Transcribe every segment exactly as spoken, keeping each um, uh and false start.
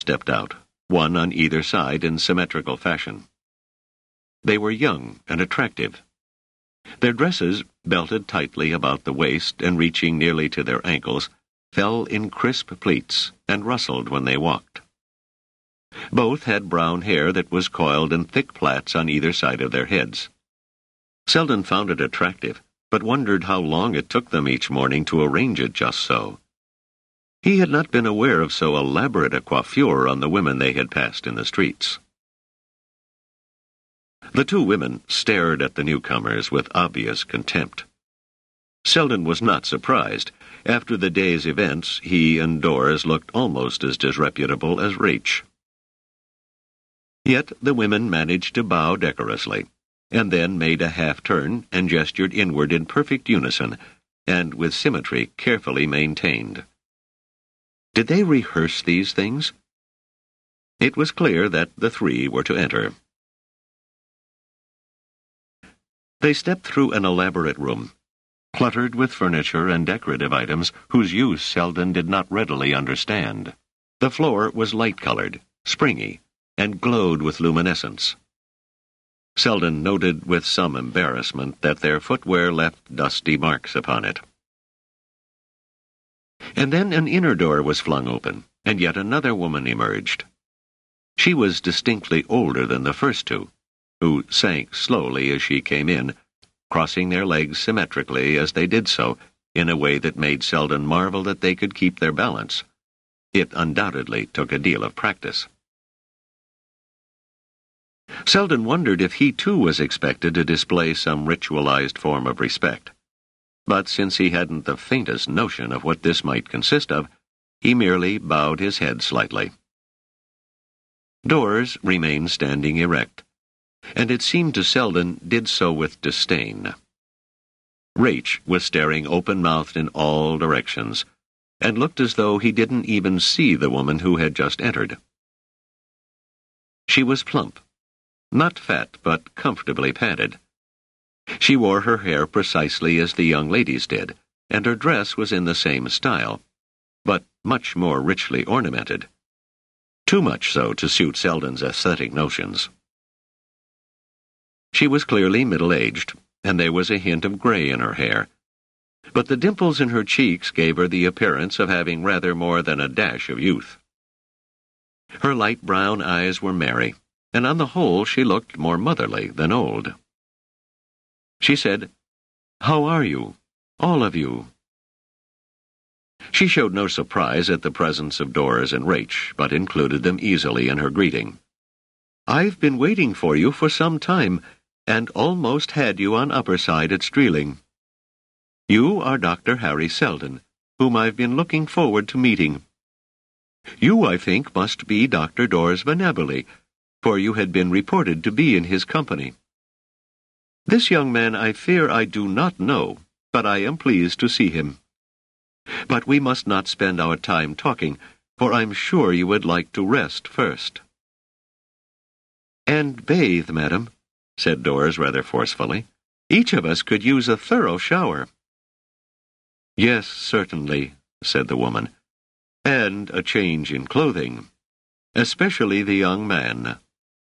stepped out, one on either side in symmetrical fashion. They were young and attractive. Their dresses, belted tightly about the waist and reaching nearly to their ankles, fell in crisp pleats and rustled when they walked. Both had brown hair that was coiled in thick plaits on either side of their heads. Selden found it attractive, but wondered how long it took them each morning to arrange it just so. He had not been aware of so elaborate a coiffure on the women they had passed in the streets. The two women stared at the newcomers with obvious contempt. Selden was not surprised. After the day's events, he and Doris looked almost as disreputable as Rache. Yet the women managed to bow decorously, and then made a half-turn and gestured inward in perfect unison, and with symmetry carefully maintained. Did they rehearse these things? It was clear that the three were to enter. They stepped through an elaborate room, cluttered with furniture and decorative items whose use Selden did not readily understand. The floor was light-colored, springy, and glowed with luminescence. Selden noted with some embarrassment that their footwear left dusty marks upon it. And then an inner door was flung open, and yet another woman emerged. She was distinctly older than the first two, who sank slowly as she came in, crossing their legs symmetrically as they did so, in a way that made Selden marvel that they could keep their balance. It undoubtedly took a deal of practice. Selden wondered if he too was expected to display some ritualized form of respect. But since he hadn't the faintest notion of what this might consist of, he merely bowed his head slightly. Doors remained standing erect, and it seemed to Selden did so with disdain. Rache was staring open-mouthed in all directions, and looked as though he didn't even see the woman who had just entered. She was plump, not fat but comfortably padded. She wore her hair precisely as the young ladies did, and her dress was in the same style, but much more richly ornamented. Too much so to suit Selden's aesthetic notions. She was clearly middle-aged, and there was a hint of gray in her hair, but the dimples in her cheeks gave her the appearance of having rather more than a dash of youth. Her light brown eyes were merry, and on the whole she looked more motherly than old. She said, "How are you, all of you?" She showed no surprise at the presence of Doris and Rache, but included them easily in her greeting. "I've been waiting for you for some time, and almost had you on Upperside at Streeling. You are Doctor Harry Selden, whom I've been looking forward to meeting. You, I think, must be Doctor Doris Venabili, for you had been reported to be in his company. This young man I fear I do not know, but I am pleased to see him. But we must not spend our time talking, for I'm sure you would like to rest first." "And bathe, madam," said Doris rather forcefully. "Each of us could use a thorough shower." "Yes, certainly," said the woman, "and a change in clothing, especially the young man."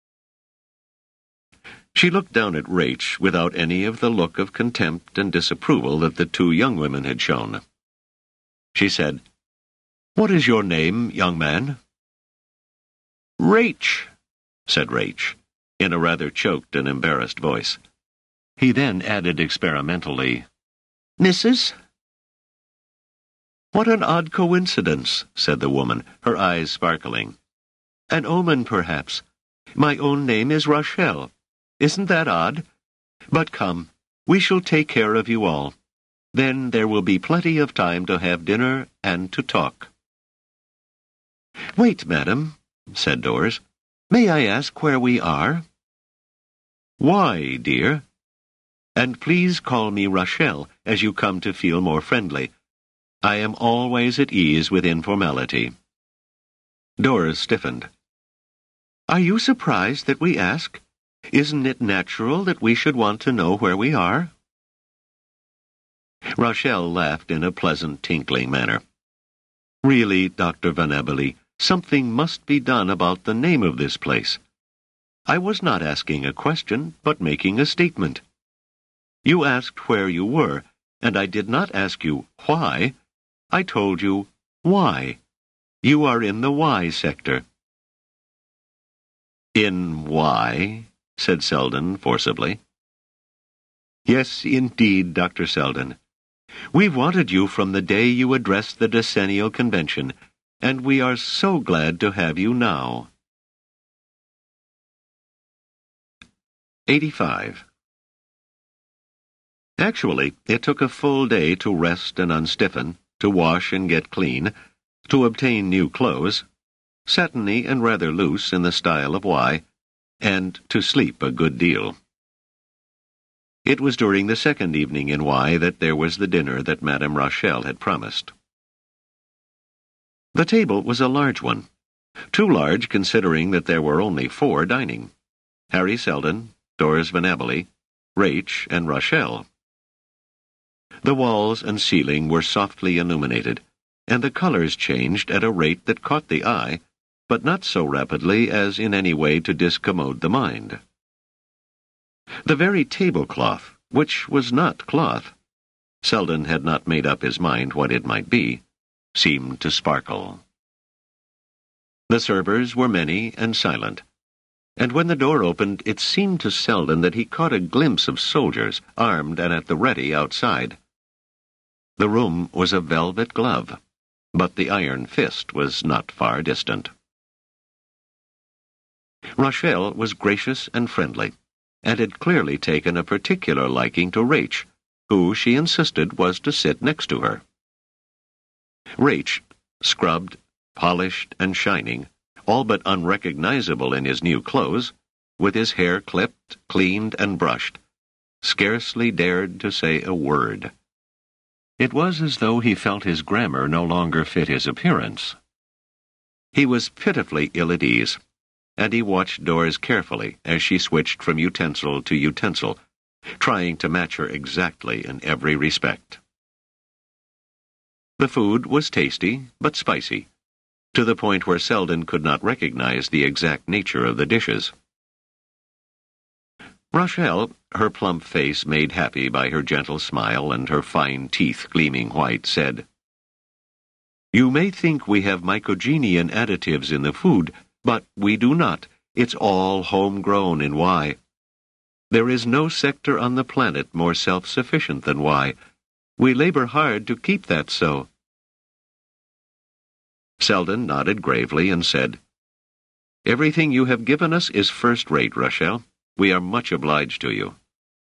She looked down at Rache without any of the look of contempt and disapproval that the two young women had shown. She said, "What is your name, young man?" "Rache," said Rache, in a rather choked and embarrassed voice. He then added experimentally, "Missus "What an odd coincidence," said the woman, her eyes sparkling. "An omen, perhaps. My own name is Rochelle. Isn't that odd? But come, we shall take care of you all. Then there will be plenty of time to have dinner and to talk." "Wait, madam," said Doris. "May I ask where we are?" "Why, dear?" "And please call me Rochelle as you come to feel more friendly. I am always at ease with informality." Doris stiffened. "Are you surprised that we ask? Isn't it natural that we should want to know where we are?" Rochelle laughed in a pleasant, tinkling manner. "Really, Doctor Venabili, something must be done about the name of this place. I was not asking a question, but making a statement. You asked where you were, and I did not ask you why. I told you why. You are in the Y sector." "In Y?" said Selden forcibly. "Yes, indeed, Doctor Selden. We've wanted you from the day you addressed the decennial convention, and we are so glad to have you now." eighty-five. Actually, it took a full day to rest and unstiffen, to wash and get clean, to obtain new clothes, satiny and rather loose in the style of Y, and to sleep a good deal. It was during the second evening in Y that there was the dinner that Madame Rachel had promised. The table was a large one, too large considering that there were only four dining: Harry Selden, Doris Van Abele, Rach, and Rachel. The walls and ceiling were softly illuminated, and the colors changed at a rate that caught the eye, but not so rapidly as in any way to discommode the mind. The very tablecloth, which was not cloth, Selden had not made up his mind what it might be, seemed to sparkle. The servers were many and silent, and when the door opened it seemed to Selden that he caught a glimpse of soldiers, armed and at the ready outside. The room was a velvet glove, but the iron fist was not far distant. Rachel was gracious and friendly, and had clearly taken a particular liking to Rach, who, she insisted, was to sit next to her. Rach, scrubbed, polished, and shining, all but unrecognizable in his new clothes, with his hair clipped, cleaned, and brushed, scarcely dared to say a word. It was as though he felt his grammar no longer fit his appearance. He was pitifully ill at ease, and he watched Doris carefully as she switched from utensil to utensil, trying to match her exactly in every respect. The food was tasty, but spicy, to the point where Selden could not recognize the exact nature of the dishes. Rachel, her plump face made happy by her gentle smile and her fine teeth gleaming white, said, "You may think we have mycogenian additives in the food, but we do not. It's all homegrown in Y. There is no sector on the planet more self-sufficient than Y. We labor hard to keep that so." Selden nodded gravely and said, "Everything you have given us is first-rate, Rachel. We are much obliged to you."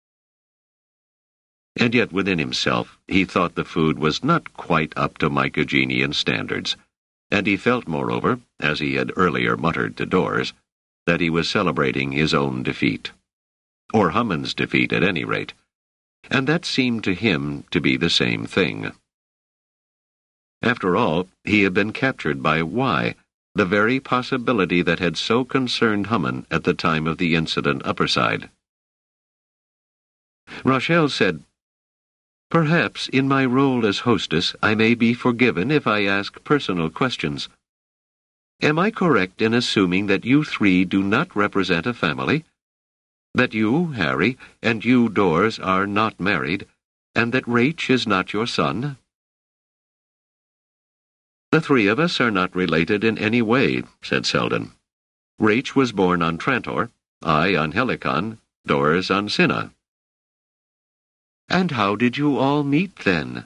And yet within himself he thought the food was not quite up to mycogenian standards, and he felt, moreover, as he had earlier muttered to Doris, that he was celebrating his own defeat, or Hummon's defeat at any rate, and that seemed to him to be the same thing. After all, he had been captured by Y, the very possibility that had so concerned Hummon at the time of the incident upperside. Rachel said, "Perhaps in my role as hostess I may be forgiven if I ask personal questions. Am I correct in assuming that you three do not represent a family? That you, Harry, and you, Doris, are not married, and that Rach is not your son?" "The three of us are not related in any way," said Selden. "Rach was born on Trantor, I on Helicon, Doris on Cinna." "And how did you all meet, then?"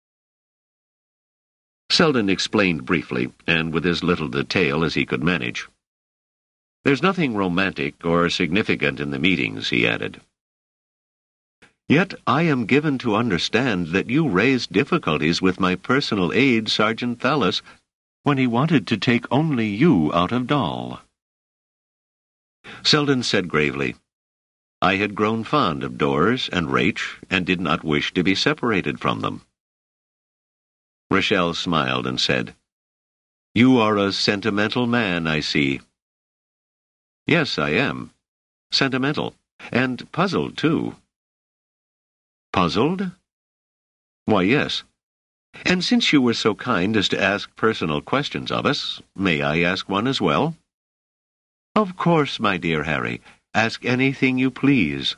Selden explained briefly, and with as little detail as he could manage. "There's nothing romantic or significant in the meetings," he added. "Yet I am given to understand that you raised difficulties with my personal aide, Sergeant Thallis, when he wanted to take only you out of Dal." Selden said gravely, "I had grown fond of Doris and Rach, and did not wish to be separated from them." Rachel smiled and said, "You are a sentimental man, I see." "Yes, I am. Sentimental. And puzzled, too." "Puzzled?" "Why, yes. And since you were so kind as to ask personal questions of us, may I ask one as well? Of course, my dear Harry. Ask anything you please.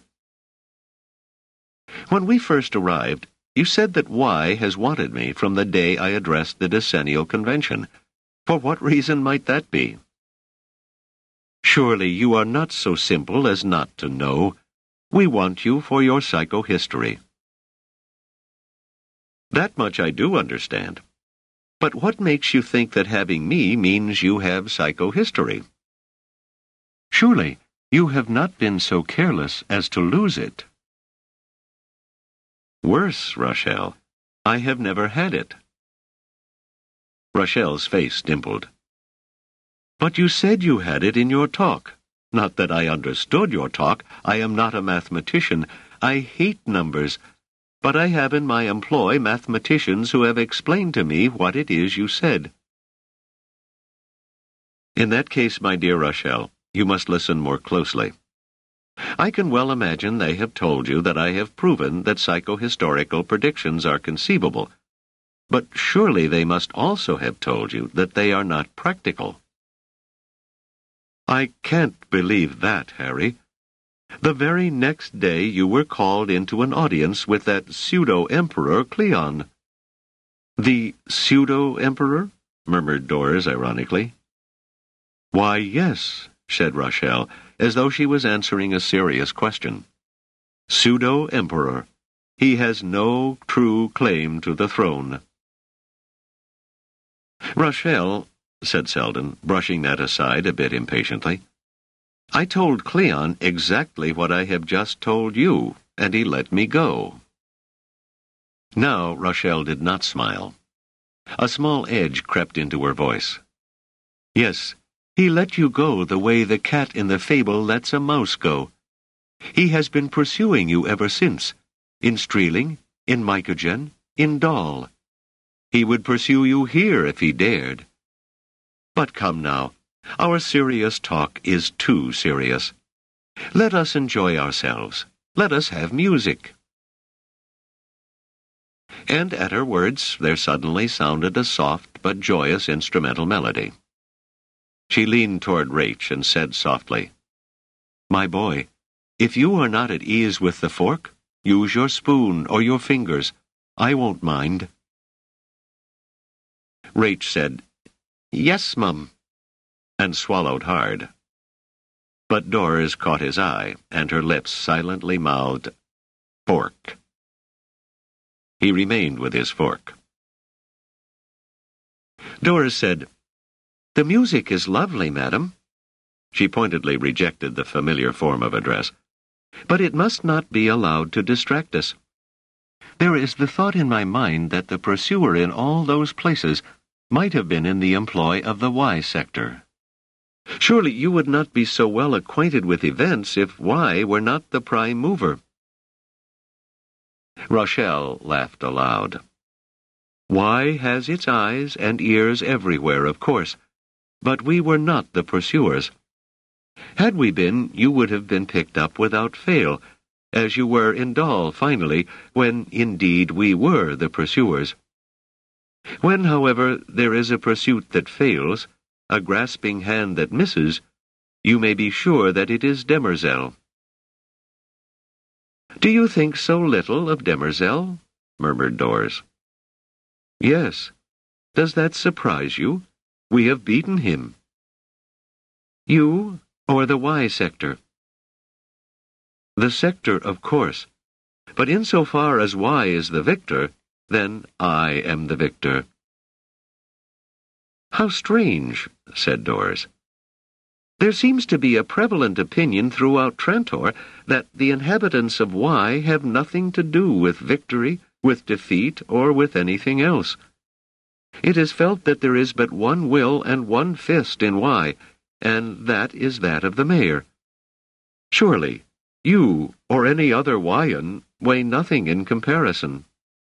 When we first arrived, you said that Y has wanted me from the day I addressed the decennial convention. For what reason might that be? Surely you are not so simple as not to know. We want you for your psychohistory. That much I do understand. But what makes you think that having me means you have psychohistory? Surely you have not been so careless as to lose it. Worse, Rochelle, I have never had it. Rochelle's face dimpled. But you said you had it in your talk. Not that I understood your talk. I am not a mathematician. I hate numbers. But I have in my employ mathematicians who have explained to me what it is you said. In that case, my dear Rochelle, you must listen more closely. I can well imagine they have told you that I have proven that psychohistorical predictions are conceivable, but surely they must also have told you that they are not practical. I can't believe that, Harry. The very next day you were called into an audience with that pseudo-emperor Cleon. The pseudo-emperor? Murmured Doris ironically. Why, yes, said Rochelle, as though she was answering a serious question. Pseudo-emperor. He has no true claim to the throne. Rochelle, said Selden, brushing that aside a bit impatiently, I told Cleon exactly what I have just told you, and he let me go. Now Rochelle did not smile. A small edge crept into her voice. Yes, he let you go the way the cat in the fable lets a mouse go. He has been pursuing you ever since, in Streeling, in Mycogen, in Dal. He would pursue you here if he dared. But come now, our serious talk is too serious. Let us enjoy ourselves. Let us have music. And at her words there suddenly sounded a soft but joyous instrumental melody. She leaned toward Rach and said softly, My boy, if you are not at ease with the fork, use your spoon or your fingers. I won't mind. Rach said, Yes, Mum, and swallowed hard. But Doris caught his eye, and her lips silently mouthed, Fork. He remained with his fork. Doris said, The music is lovely, madam. She pointedly rejected the familiar form of address. But it must not be allowed to distract us. There is the thought in my mind that the pursuer in all those places might have been in the employ of the Y sector. Surely you would not be so well acquainted with events if Y were not the prime mover. Rochelle laughed aloud. Y has its eyes and ears everywhere, of course, but we were not the pursuers. Had we been, you would have been picked up without fail, as you were in Dal finally, when indeed we were the pursuers. When, however, there is a pursuit that fails, a grasping hand that misses, you may be sure that it is Demoiselle. Do you think so little of Demoiselle? Murmured Doris. Yes. Does that surprise you? We have beaten him. You, or the Y sector? The sector, of course. But insofar as Y is the victor, then I am the victor. How strange, said Doris. There seems to be a prevalent opinion throughout Trantor that the inhabitants of Y have nothing to do with victory, with defeat, or with anything else. It is felt that there is but one will and one fist in Y, and that is that of the mayor. Surely, you, or any other Wyan, weigh nothing in comparison.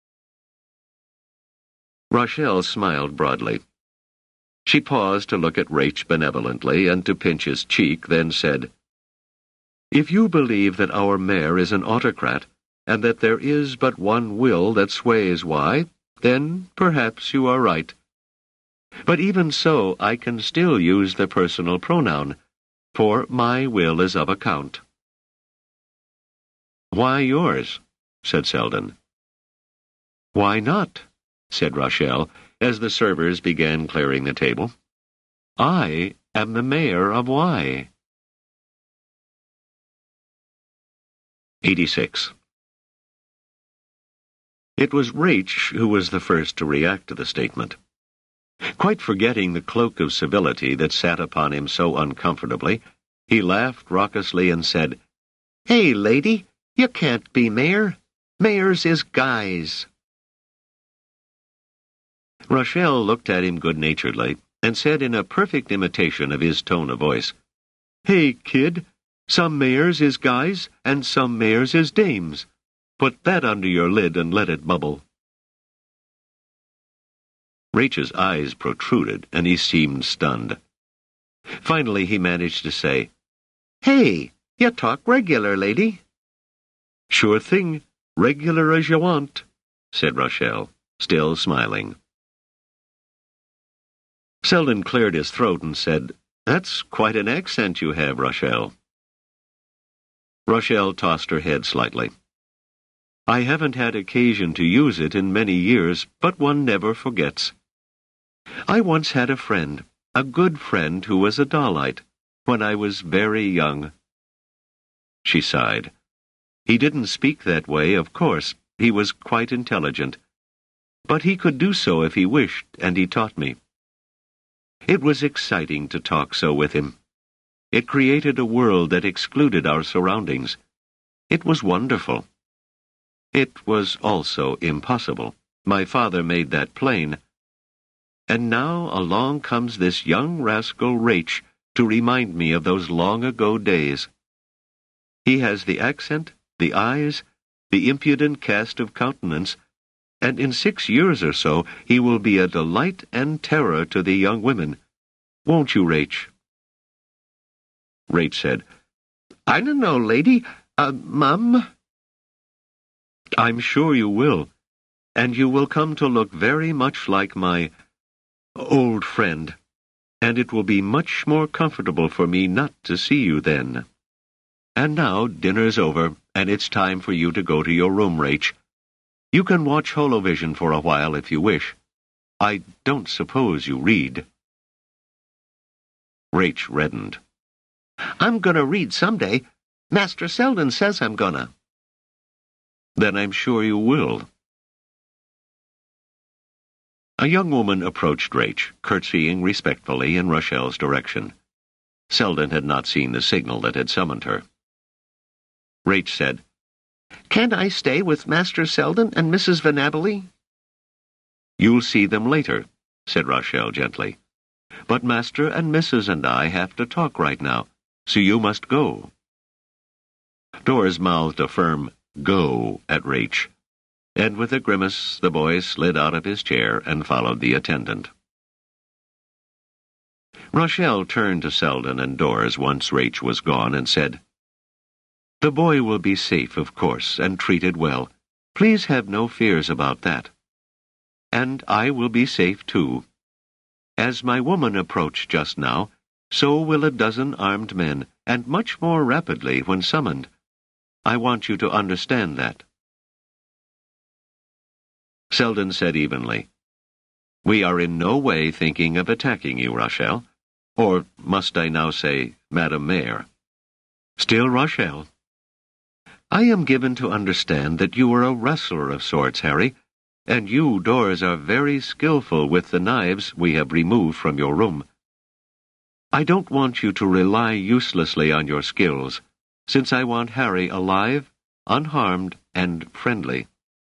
Rochelle smiled broadly. She paused to look at Rach benevolently and to pinch his cheek, then said, If you believe that our mayor is an autocrat, and that there is but one will that sways Y, then perhaps you are right. But even so, I can still use the personal pronoun, for my will is of account." "Why yours?" said Selden. "Why not?" said Rachel, as the servers began clearing the table. "I am the mayor of Wye." eighty-six. It was Raich who was the first to react to the statement. Quite forgetting the cloak of civility that sat upon him so uncomfortably, he laughed raucously and said, "Hey, lady, you can't be mayor. Mayors is guys." Rachel looked at him good-naturedly and said in a perfect imitation of his tone of voice, "Hey, kid, some mayors is guys and some mayors is dames. Put that under your lid and let it bubble." Rach's eyes protruded, and he seemed stunned. Finally he managed to say, "Hey, you talk regular, lady." "Sure thing, regular as you want," said Rachel, still smiling. Selden cleared his throat and said, "That's quite an accent you have, Rachel." Rachel tossed her head slightly. "I haven't had occasion to use it in many years, but one never forgets. I once had a friend, a good friend who was a Dahlite, when I was very young." She sighed. "He didn't speak that way, of course. He was quite intelligent. But he could do so if he wished, and he taught me. It was exciting to talk so with him. It created a world that excluded our surroundings. It was wonderful. It was also impossible. My father made that plain. And now along comes this young rascal Raich to remind me of those long-ago days. He has the accent, the eyes, the impudent cast of countenance, and in six years or so he will be a delight and terror to the young women. Won't you, Raich?" Raich said, "I don't know, lady. Uh, mum." "I'm sure you will, and you will come to look very much like my old friend, and it will be much more comfortable for me not to see you then. And now dinner's over, and it's time for you to go to your room, Raich. You can watch Holovision for a while if you wish. I don't suppose you read." Raich reddened. "I'm gonna read someday. Master Selden says I'm gonna." "Then I'm sure you will." A young woman approached Raich, curtsying respectfully in Rachel's direction. Selden had not seen the signal that had summoned her. Raich said, "Can't I stay with Master Selden and Missus Venabili?" "You'll see them later," said Rachel gently. "But Master and Missus and I have to talk right now, so you must go." Doris mouthed a firm "go" at Raich, and with a grimace the boy slid out of his chair and followed the attendant. Rachel turned to Selden and Doris once Raich was gone and said, "The boy will be safe, of course, and treated well. Please have no fears about that. And I will be safe, too. As my woman approached just now, so will a dozen armed men, and much more rapidly when summoned. I want you to understand that." Selden said evenly, "We are in no way thinking of attacking you, Rachel. Or must I now say, Madam Mayor?" "Still Rachel." "I am given to understand that you are a wrestler of sorts, Harry, and you, Doris, are very skillful with the knives we have removed from your room. I don't want you to rely uselessly on your skills, since I want Harry alive, unharmed, and friendly."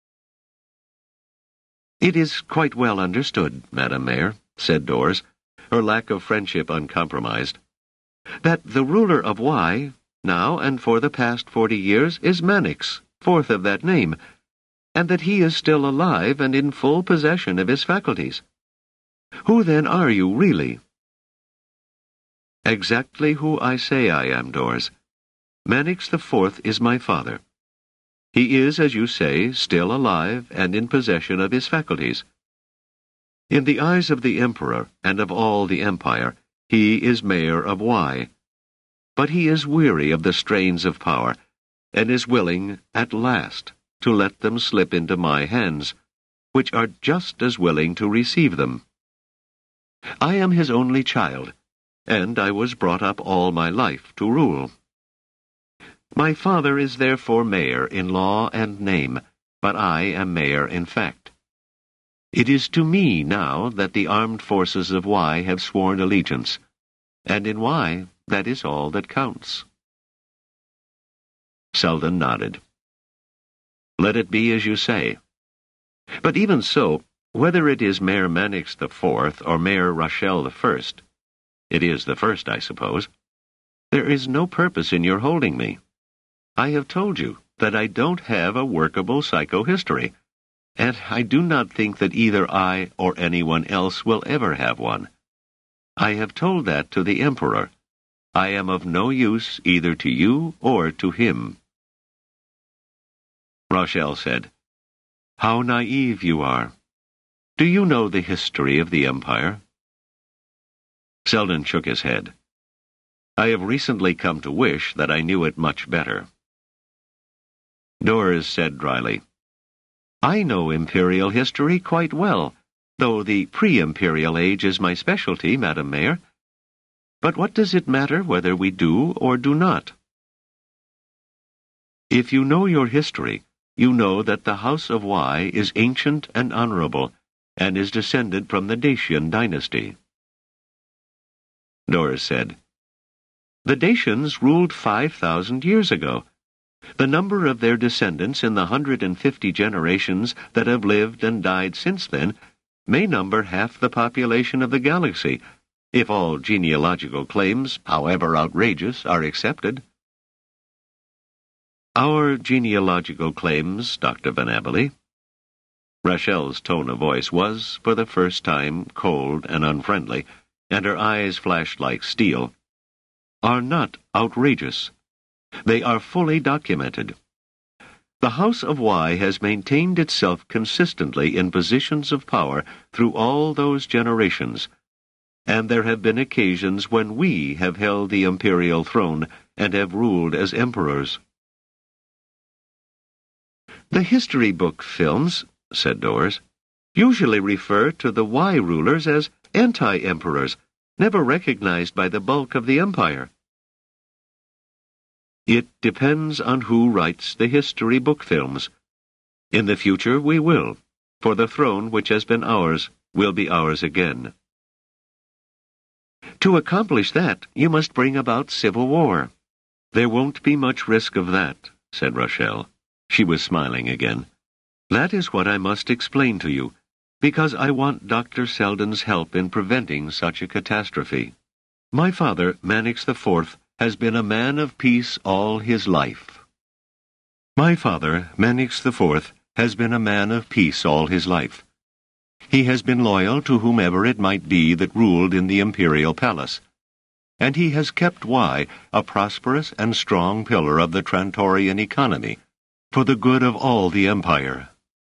"It is quite well understood, Madam Mayor," said Doris, her lack of friendship uncompromised, "that the ruler of Wye, now and for the past forty years, is Mannix, fourth of that name, and that he is still alive and in full possession of his faculties. Who then are you, really?" "Exactly who I say I am, Doris. Mannix the Fourth is my father. He is, as you say, still alive and in possession of his faculties. In the eyes of the emperor and of all the empire, he is mayor of Wei. But he is weary of the strains of power, and is willing, at last, to let them slip into my hands, which are just as willing to receive them. I am his only child, and I was brought up all my life to rule. My father is therefore mayor in law and name, but I am mayor in fact. It is to me now that the armed forces of Wei have sworn allegiance, and in Wei that is all that counts. Selden nodded. Let it be as you say. But even so, whether it is Mayor Mannix the Fourth or Mayor Rachel the First, it is the first, I suppose, there is no purpose in your holding me. I have told you that I don't have a workable psychohistory, and I do not think that either I or anyone else will ever have one. I have told that to the Emperor. I am of no use either to you or to him. Rachel said, How naive you are. Do you know the history of the Empire? Selden shook his head. I have recently come to wish that I knew it much better. Dors said dryly, I know imperial history quite well, though the pre-imperial age is my specialty, Madam Mayor. But what does it matter whether we do or do not? If you know your history, you know that the House of Wei is ancient and honorable, and is descended from the Dacian dynasty. Dors said, The Dacians ruled five thousand years ago. The number of their descendants in the hundred and fifty generations that have lived and died since then may number half the population of the galaxy, if all genealogical claims, however outrageous, are accepted. Our genealogical claims, Doctor Van Abely, Rachel's tone of voice was, for the first time, cold and unfriendly, and her eyes flashed like steel, are not outrageous. They are fully documented. The House of Wei has maintained itself consistently in positions of power through all those generations, and there have been occasions when we have held the imperial throne and have ruled as emperors. The history book films, said Dors, usually refer to the Wei rulers as anti-emperors, never recognized by the bulk of the empire. It depends on who writes the history book films. In the future we will, for the throne which has been ours will be ours again. To accomplish that, you must bring about civil war. There won't be much risk of that, said Rachel. She was smiling again. That is what I must explain to you, because I want Doctor Selden's help in preventing such a catastrophe. My father, Mannix the Fourth, has been a man of peace all his life. My father, Mannix the Fourth, has been a man of peace all his life. He has been loyal to whomever it might be that ruled in the imperial palace, and he has kept Wei a prosperous and strong pillar of the Trantorian economy, for the good of all the empire.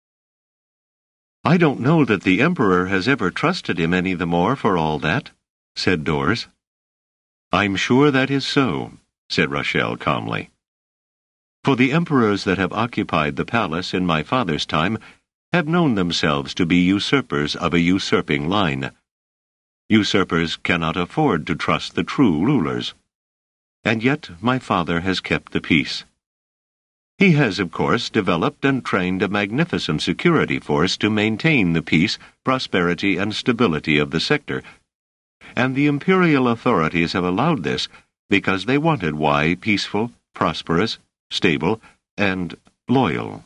I don't know that the Emperor has ever trusted him any the more for all that, said Dors. I'm sure that is so, said Rachel calmly. For the emperors that have occupied the palace in my father's time have known themselves to be usurpers of a usurping line. Usurpers cannot afford to trust the true rulers. And yet my father has kept the peace. He has, of course, developed and trained a magnificent security force to maintain the peace, prosperity, and stability of the sector, and the imperial authorities have allowed this because they wanted Wei peaceful, prosperous, stable, and loyal.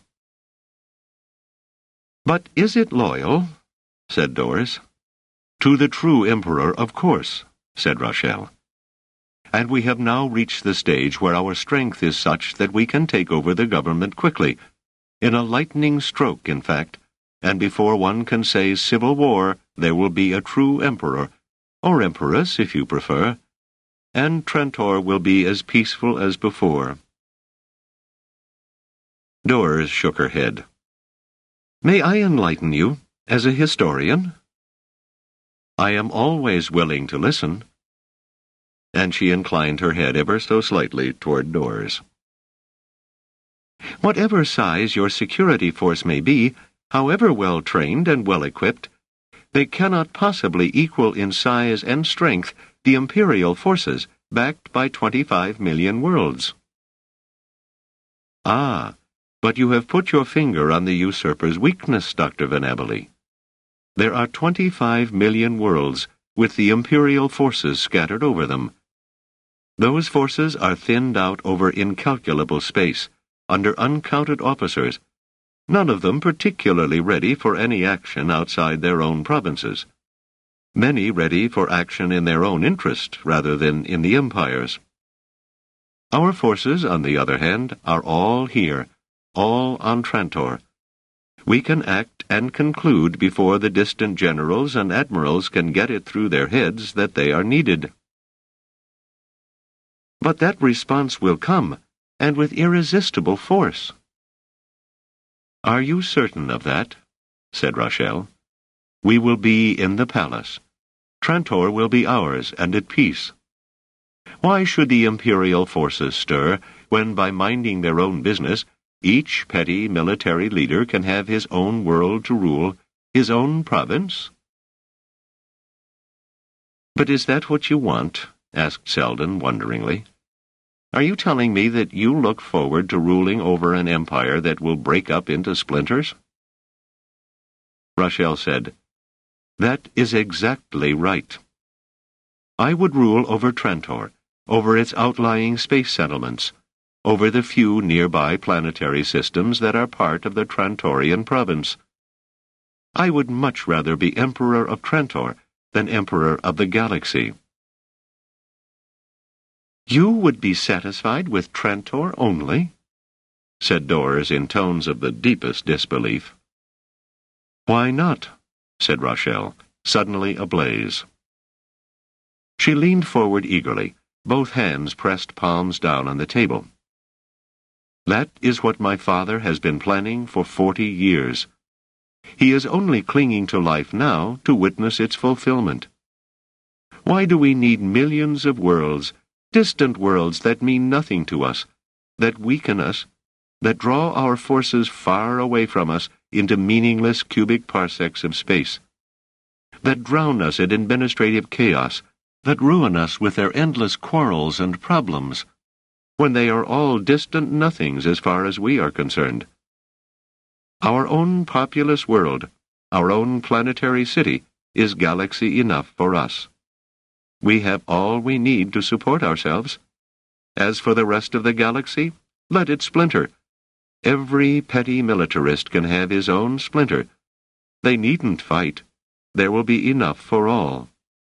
But is it loyal? Said Dors. To the true emperor, of course, said Rachel. And we have now reached the stage where our strength is such that we can take over the government quickly, in a lightning stroke, in fact, and before one can say civil war, there will be a true emperor, or empress, if you prefer, and Trantor will be as peaceful as before. Doris shook her head. May I enlighten you, as a historian? I am always willing to listen. And she inclined her head ever so slightly toward Doris. Whatever size your security force may be, however well trained and well equipped, they cannot possibly equal in size and strength the imperial forces backed by twenty-five million worlds. Ah, but you have put your finger on the usurper's weakness, Doctor Van Abely. There are twenty-five million worlds with the imperial forces scattered over them. Those forces are thinned out over incalculable space, under uncounted officers, none of them particularly ready for any action outside their own provinces. Many ready for action in their own interest rather than in the Empire's. Our forces, on the other hand, are all here, all on Trantor. We can act and conclude before the distant generals and admirals can get it through their heads that they are needed. But that response will come, and with irresistible force. Are you certain of that? Said Rachel. We will be in the palace. Trantor will be ours and at peace. Why should the imperial forces stir when, by minding their own business, each petty military leader can have his own world to rule, his own province? But is that what you want? Asked Selden wonderingly. Are you telling me that you look forward to ruling over an empire that will break up into splinters? Rachel said, That is exactly right. I would rule over Trantor, over its outlying space settlements, over the few nearby planetary systems that are part of the Trantorian province. I would much rather be Emperor of Trantor than Emperor of the galaxy. You would be satisfied with Trantor only? Said Doris in tones of the deepest disbelief. Why not? Said Rachel, suddenly ablaze. She leaned forward eagerly, both hands pressed palms down on the table. That is what my father has been planning for forty years. He is only clinging to life now to witness its fulfillment. Why do we need millions of worlds, distant worlds that mean nothing to us, that weaken us, that draw our forces far away from us into meaningless cubic parsecs of space, that drown us in administrative chaos, that ruin us with their endless quarrels and problems, when they are all distant nothings as far as we are concerned? Our own populous world, our own planetary city, is galaxy enough for us. We have all we need to support ourselves. As for the rest of the galaxy, let it splinter. Every petty militarist can have his own splinter. They needn't fight. There will be enough for all.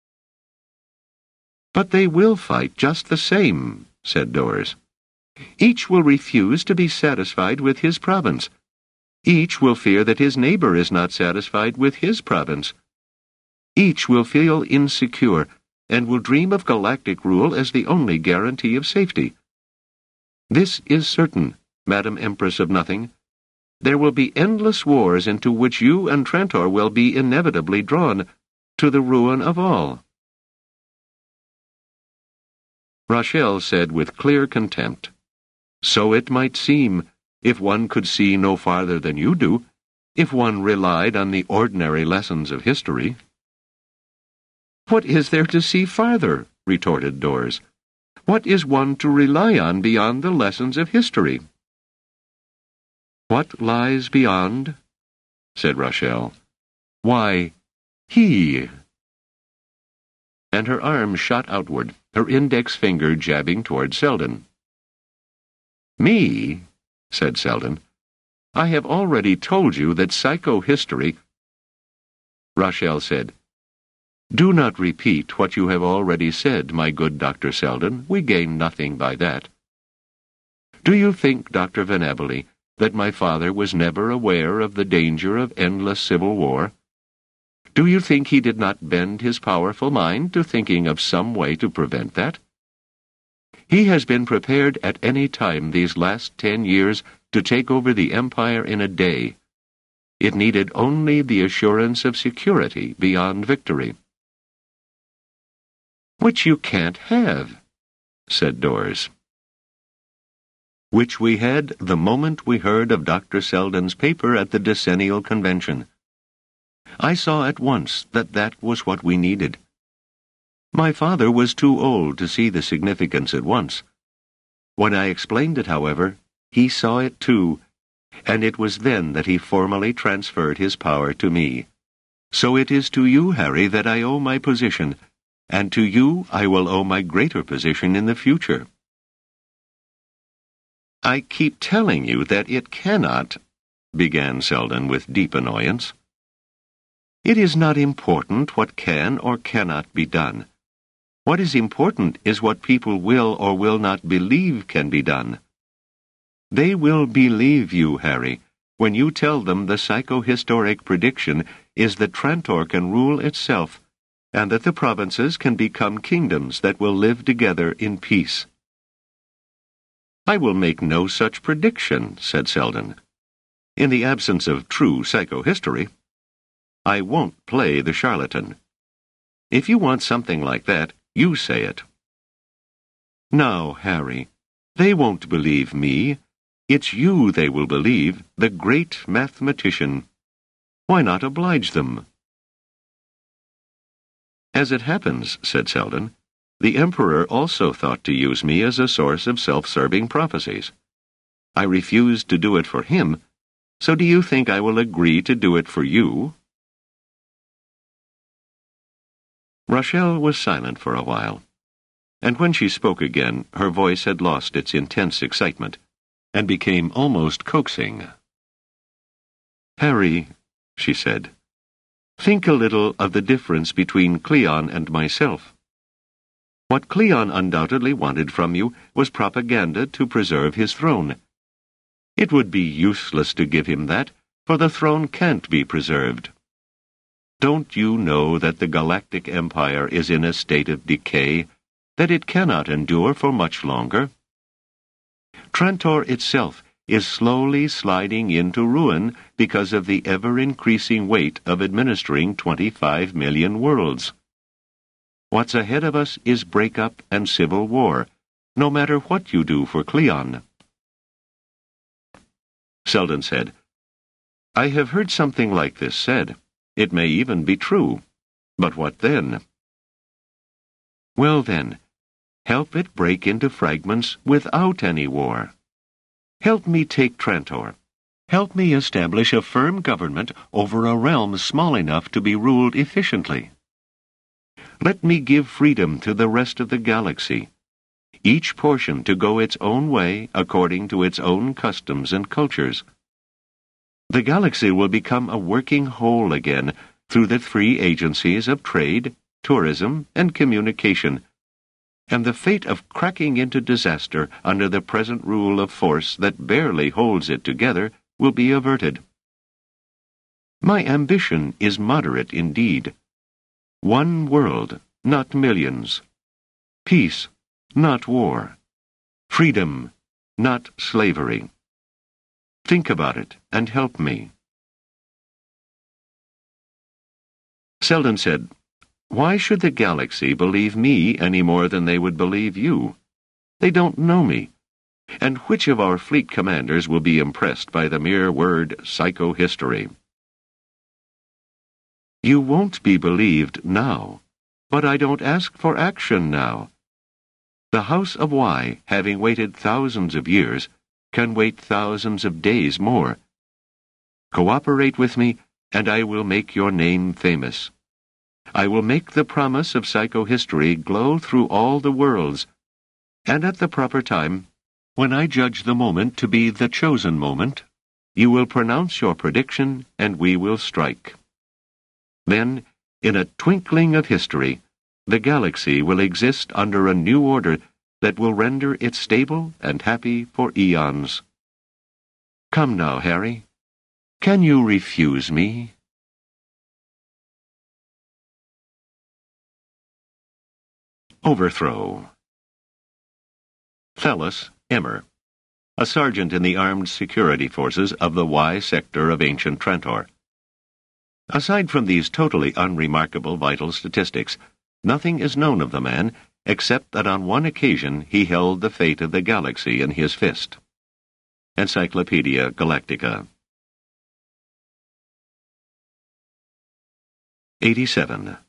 But they will fight just the same, said Doris. Each will refuse to be satisfied with his province. Each will fear that his neighbor is not satisfied with his province. Each will feel insecure and will dream of galactic rule as the only guarantee of safety. This is certain, Madam Empress of Nothing. There will be endless wars into which you and Trantor will be inevitably drawn, to the ruin of all. Rachel said with clear contempt, So it might seem, if one could see no farther than you do, if one relied on the ordinary lessons of history. What is there to see farther? Retorted Doris. What is one to rely on beyond the lessons of history? What lies beyond? Said Rachel. Why, he. And her arm shot outward, her index finger jabbing toward Selden. Me? Said Selden. I have already told you that psychohistory... Rachel said, Do not repeat what you have already said, my good Doctor Selden. We gain nothing by that. Do you think, Doctor Van Abely, that my father was never aware of the danger of endless civil war? Do you think he did not bend his powerful mind to thinking of some way to prevent that? He has been prepared at any time these last ten years to take over the empire in a day. It needed only the assurance of security beyond victory. "Which you can't have," said Dors. "Which we had the moment we heard of Doctor Selden's paper at the decennial convention. I saw at once that that was what we needed. My father was too old to see the significance at once. When I explained it, however, he saw it too, and it was then that he formally transferred his power to me. So it is to you, Harry, that I owe my position, and to you I will owe my greater position in the future." "I keep telling you that it cannot," began Selden with deep annoyance. "It is not important what can or cannot be done. What is important is what people will or will not believe can be done. They will believe you, Harry, when you tell them the psychohistoric prediction is that Trantor can rule itself, and that the provinces can become kingdoms that will live together in peace." "I will make no such prediction," said Selden. "In the absence of true psychohistory, I won't play the charlatan. If you want something like that, you say it." "Now, Harry, they won't believe me. It's you they will believe, the great mathematician. Why not oblige them?" "As it happens," said Selden, "the Emperor also thought to use me as a source of self-serving prophecies. I refused to do it for him, so do you think I will agree to do it for you?" Rachel was silent for a while, and when she spoke again, her voice had lost its intense excitement, and became almost coaxing. "Harry," she said, "think a little of the difference between Cleon and myself. What Cleon undoubtedly wanted from you was propaganda to preserve his throne. It would be useless to give him that, for the throne can't be preserved. Don't you know that the galactic empire is in a state of decay, that it cannot endure for much longer? Trantor itself is slowly sliding into ruin because of the ever-increasing weight of administering twenty-five million worlds. What's ahead of us is breakup and civil war, no matter what you do for Cleon." Selden said, "I have heard something like this said. It may even be true. But what then?" "Well then, help it break into fragments without any war. Help me take Trantor. Help me establish a firm government over a realm small enough to be ruled efficiently. Let me give freedom to the rest of the galaxy, each portion to go its own way according to its own customs and cultures. The galaxy will become a working whole again through the three agencies of trade, tourism, and communication, and the fate of cracking into disaster under the present rule of force that barely holds it together will be averted. My ambition is moderate indeed. One world, not millions. Peace, not war. Freedom, not slavery. Think about it and help me." Selden said, "Why should the galaxy believe me any more than they would believe you? They don't know me. And which of our fleet commanders will be impressed by the mere word psychohistory?" "You won't be believed now, but I don't ask for action now. The House of Y, having waited thousands of years, can wait thousands of days more. Cooperate with me, and I will make your name famous. I will make the promise of psychohistory glow through all the worlds, and at the proper time, when I judge the moment to be the chosen moment, you will pronounce your prediction, and we will strike. Then, in a twinkling of history, the galaxy will exist under a new order that will render it stable and happy for eons. Come now, Harry. Can you refuse me?" Overthrow. Felus Immer, a sergeant in the armed security forces of the Y sector of ancient Trantor. Aside from these totally unremarkable vital statistics, nothing is known of the man except that on one occasion he held the fate of the galaxy in his fist. Encyclopedia Galactica. eighty-seven.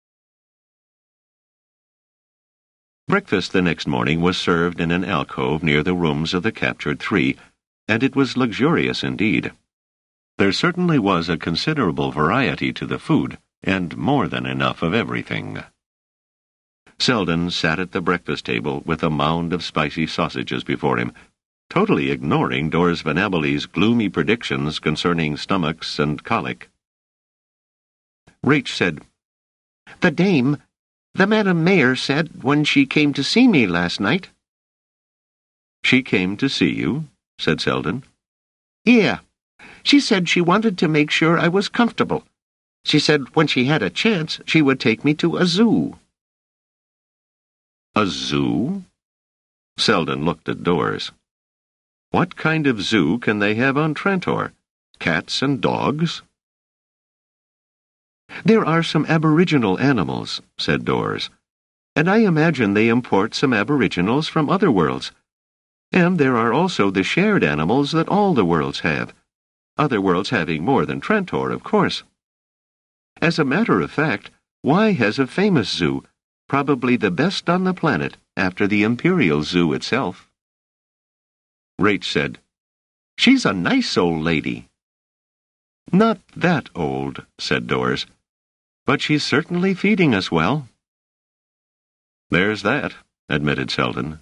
Breakfast the next morning was served in an alcove near the rooms of the captured three, and it was luxurious indeed. There certainly was a considerable variety to the food, and more than enough of everything. Selden sat at the breakfast table with a mound of spicy sausages before him, totally ignoring Doris Van Abbelei's gloomy predictions concerning stomachs and colic. Rach said, "The dame, the Madam Mayor said when she came to see me last night." "She came to see you?" said Selden. "Yeah. She said she wanted to make sure I was comfortable. She said when she had a chance, she would take me to a zoo." "A zoo?" Selden looked at Doris. "What kind of zoo can they have on Trantor? Cats and dogs?" "There are some aboriginal animals," said Doris, "and I imagine they import some aboriginals from other worlds. And there are also the shared animals that all the worlds have, other worlds having more than Trantor, of course. As a matter of fact, Y has a famous zoo, probably the best on the planet after the Imperial Zoo itself." Rach said, "She's a nice old lady." "Not that old," said Doris, "but she's certainly feeding us well." "There's that," admitted Selden.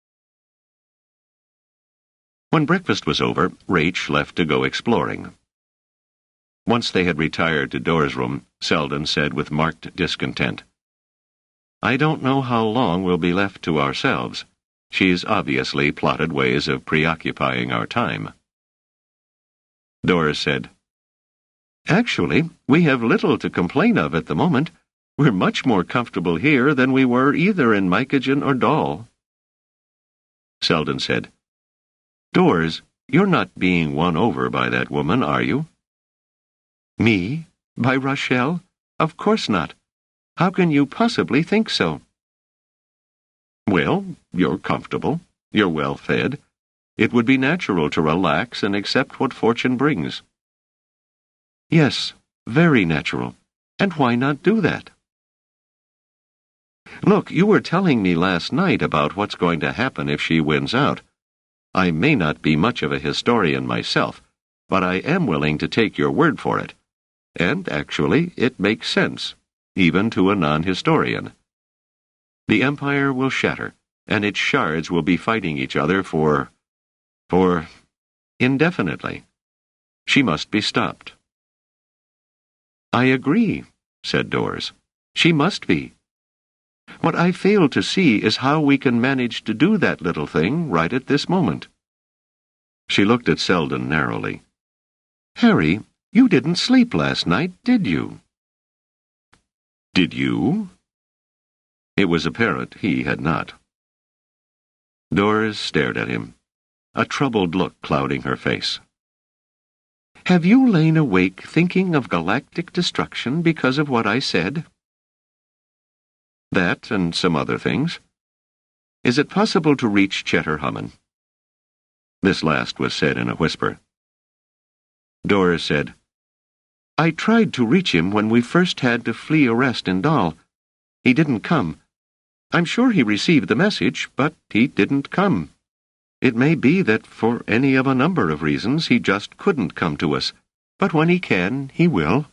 When breakfast was over, Rach left to go exploring. Once they had retired to Dora's room, Selden said with marked discontent, "I don't know how long we'll be left to ourselves. She's obviously plotted ways of preoccupying our time." Doris said, "Actually, we have little to complain of at the moment. We're much more comfortable here than we were either in Mycogen or Dal." Selden said, "Doris, you're not being won over by that woman, are you?" "Me? By Rochelle? Of course not. How can you possibly think so?" "Well, you're comfortable. You're well fed. It would be natural to relax and accept what fortune brings." "Yes, very natural. And why not do that?" "Look, you were telling me last night about what's going to happen if she wins out. I may not be much of a historian myself, but I am willing to take your word for it. And actually, it makes sense, even to a non-historian. The Empire will shatter, and its shards will be fighting each other for... for... indefinitely. She must be stopped." "I agree," said Doris. "She must be. What I fail to see is how we can manage to do that little thing right at this moment." She looked at Selden narrowly. "Harry, you didn't sleep last night, did you?" "Did you?" It was apparent he had not. Doris stared at him, a troubled look clouding her face. "Have you lain awake thinking of galactic destruction because of what I said?" "That and some other things." "Is it possible to reach Chetter Hummin?" This last was said in a whisper. Doris said, "I tried to reach him when we first had to flee arrest in Dal. He didn't come. I'm sure he received the message, but he didn't come. It may be that for any of a number of reasons he just couldn't come to us, but when he can, he will."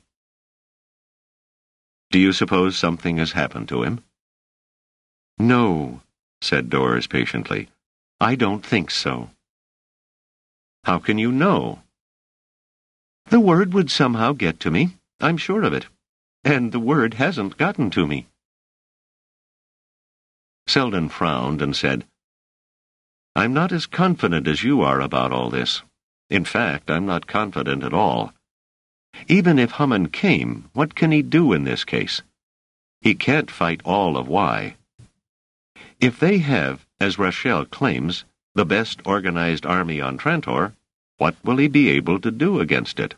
"Do you suppose something has happened to him?" "No," said Doris patiently. "I don't think so." "How can you know?" "The word would somehow get to me. I'm sure of it. And the word hasn't gotten to me." Selden frowned and said, "I'm not as confident as you are about all this. In fact, I'm not confident at all. Even if Hummin came, what can he do in this case? He can't fight all of Y. If they have, as Rachel claims, the best organized army on Trantor, what will he be able to do against it?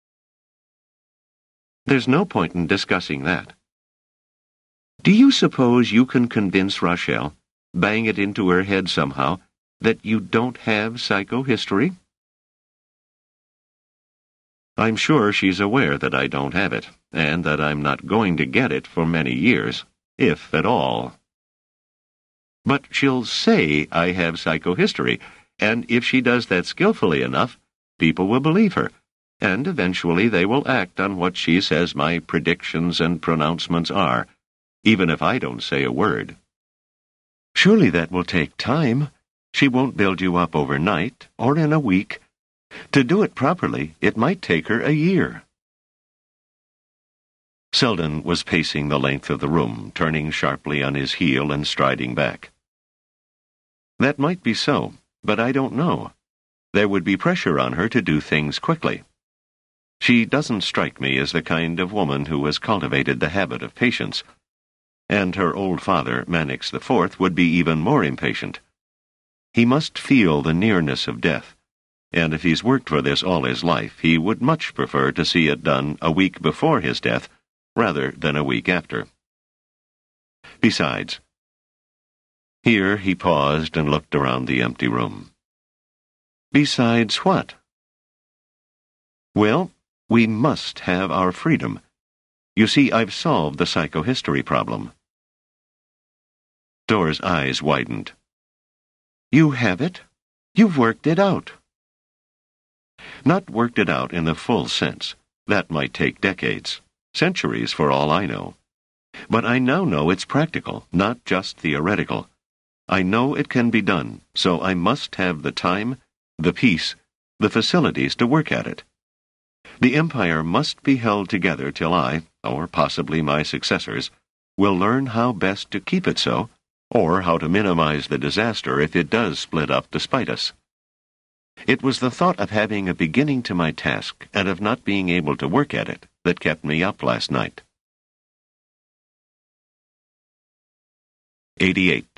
There's no point in discussing that. Do you suppose you can convince Rachel, bang it into her head somehow, that you don't have psychohistory? I'm sure she's aware that I don't have it, and that I'm not going to get it for many years, if at all. But she'll say I have psychohistory, and if she does that skillfully enough, people will believe her, and eventually they will act on what she says my predictions and pronouncements are, even if I don't say a word. Surely that will take time. She won't build you up overnight, or in a week. To do it properly, it might take her a year. Selden was pacing the length of the room, turning sharply on his heel and striding back. That might be so, but I don't know. There would be pressure on her to do things quickly. She doesn't strike me as the kind of woman who has cultivated the habit of patience, and her old father, Mannix the Fourth, would be even more impatient. He must feel the nearness of death, and if he's worked for this all his life, he would much prefer to see it done a week before his death rather than a week after. Besides, here he paused and looked around the empty room. Besides what? Well, we must have our freedom. You see, I've solved the psychohistory problem. Dora's eyes widened. You have it? You've worked it out. Not worked it out in the full sense. That might take decades, centuries for all I know. But I now know it's practical, not just theoretical. I know it can be done, so I must have the time, the peace, the facilities to work at it. The empire must be held together till I, or possibly my successors, will learn how best to keep it so, or how to minimize the disaster if it does split up despite us. It was the thought of having a beginning to my task and of not being able to work at it that kept me up last night. eighty-eight.